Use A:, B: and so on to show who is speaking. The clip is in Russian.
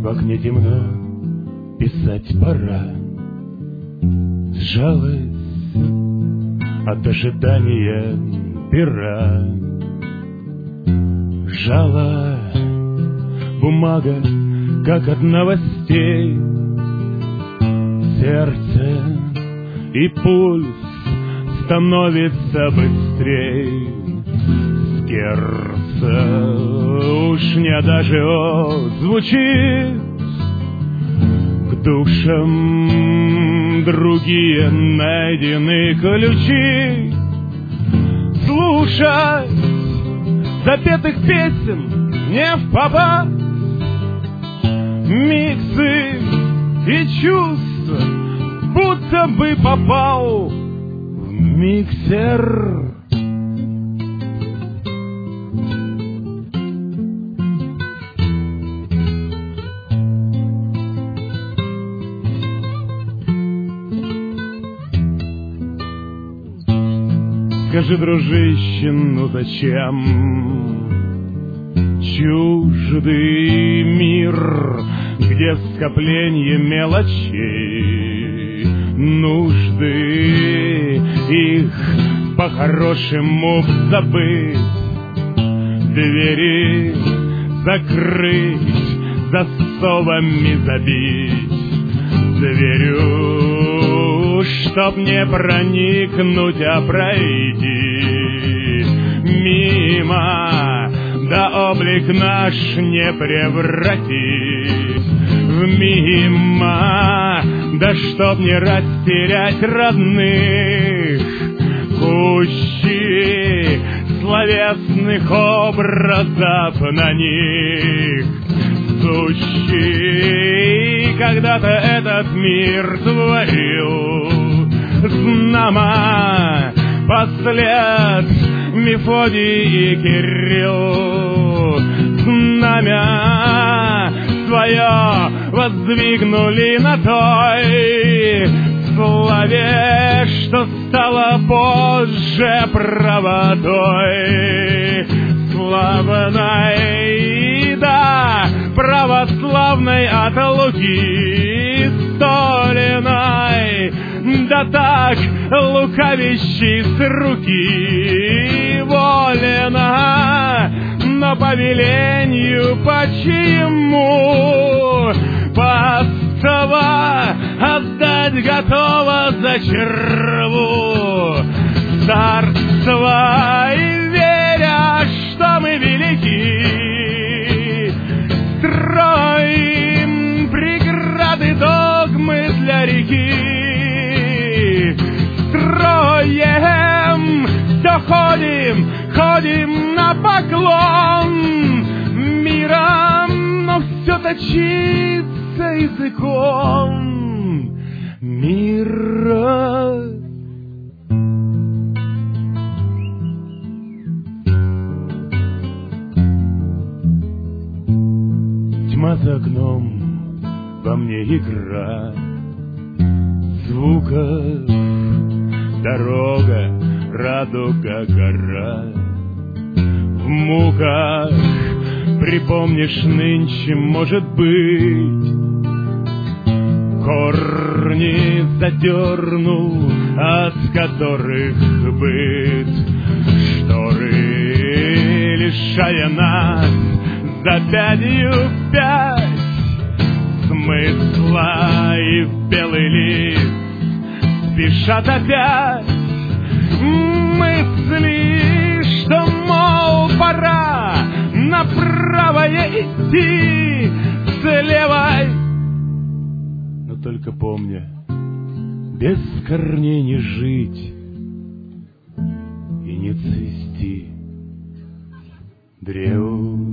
A: В окне темно, писать пора. Сжалась от ожидания пера. Жала бумага, как от новостей. Сердце и пульс становится быстрей. Сердце уж не даже звучит к душам другие найдены ключи. Слушать запетых песен не впопад, миксы и чувства, будто бы попал в миксер. Скажи, дружище, ну зачем чуждый мир, где скопление мелочей, нужды их по-хорошему забыть, двери закрыть, засовами забить, дверью, чтоб не проникнуть, а пройти мимо, да облик наш не превратить в мимо, да чтоб не растерять родных, кущи словесных образов на них сущий. Когда-то этот мир творил знамо послед Мефодий и Кирилл. Знамя свое воздвигнули на той славе, что стало позже правотой славной, да, православной от Луки Столиной, да так лукавящий с руки волена, но по велению почему паства отдать готова за черву царства, и веря, что мы велики, строим преграды, догмы для реки, строим, все ходим на поклон миром, но все точится языком мира. Тьма за окном, во мне игра звуков, дорога, радуга, гора. В муках припомнишь нынче, может быть, корни задернул, от которых быт, шторы, лишая нас за 5 смысла, и в белый лист спешат опять мысли, что, мол, пора на правое идти с левой. Но только помня, без корней не жить и не цвести древу.